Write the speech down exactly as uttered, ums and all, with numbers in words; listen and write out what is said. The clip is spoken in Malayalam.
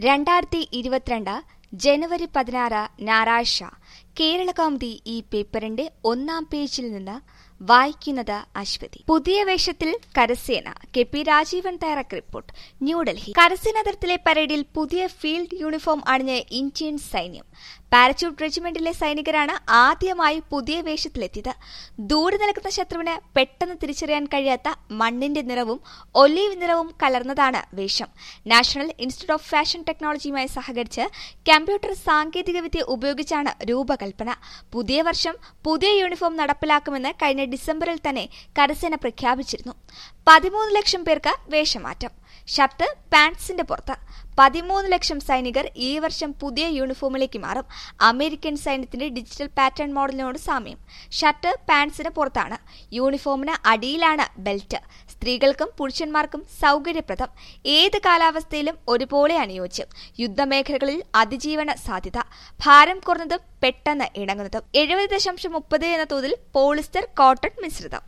രണ്ടായിരത്തി ഇരുപത്തിരണ്ട് ജനുവരി പതിനാറ് ഞായറാഴ്ച കേരളകൗമുദി ഈ പേപ്പറിന്റെ ഒന്നാം പേജിൽ നിന്ന് വായിക്കുന്നത് അശ്വതി. പുതിയ വേഷത്തിൽ കരസേന. കെ പി രാജീവൻ തയ്യാറാക്കിയ റിപ്പോർട്ട്. ന്യൂഡൽഹി. കരസേനാ തലത്തിലെ പരേഡിൽ പുതിയ ഫീൽഡ് യൂണിഫോം അണിഞ്ഞ് ഇന്ത്യൻ സൈന്യം. പാരച്യൂട്ട് റെജിമെന്റിലെ സൈനികരാണ് ആദ്യമായി പുതിയ വേഷത്തിലെത്തിയത്. ദൂരെ നിൽക്കുന്ന ശത്രുവിന് പെട്ടെന്ന് തിരിച്ചറിയാൻ കഴിയാത്ത മണ്ണിന്റെ നിറവും ഒലീവ് നിറവും കലർന്നതാണ് വേഷം. നാഷണൽ ഇൻസ്റ്റിറ്റ്യൂട്ട് ഓഫ് ഫാഷൻ ടെക്നോളജിയുമായി സഹകരിച്ച് കമ്പ്യൂട്ടർ സാങ്കേതികവിദ്യ ഉപയോഗിച്ചാണ് രൂപകൽപ്പന. പുതിയ വർഷം പുതിയ യൂണിഫോം നടപ്പിലാക്കുമെന്ന് കഴിഞ്ഞ ഡിസംബറിൽ തന്നെ കരസേന പ്രഖ്യാപിച്ചിരുന്നു. പതിമൂന്ന് ലക്ഷം പേർക്ക് വേഷമാറ്റം. ഷർട്ട് പാന്റ്സിന്റെ പുറത്ത്. പതിമൂന്ന് ലക്ഷം സൈനികർ ഈ വർഷം പുതിയ യൂണിഫോമിലേക്ക് മാറും. അമേരിക്കൻ സൈന്യത്തിന്റെ ഡിജിറ്റൽ പാറ്റേൺ മോഡലിനോട് സാമ്യം. ഷർട്ട് പാന്റ്സിന് പുറത്താണ്. യൂണിഫോമിന് അടിയിലാണ് ബെൽറ്റ്. സ്ത്രീകൾക്കും പുരുഷന്മാർക്കും സൗകര്യപ്രദം. ഏത് കാലാവസ്ഥയിലും ഒരുപോലെ അനുയോജ്യം. യുദ്ധമേഖലകളിൽ അതിജീവന സാധ്യത. ഭാരം കുറഞ്ഞതും പെട്ടെന്ന് ഇണങ്ങുന്നതും. എഴുപത് ദശാംശം മുപ്പത് എന്ന തോതിൽ പോളിസ്റ്റർ കോട്ടൺ മിശ്രിതം.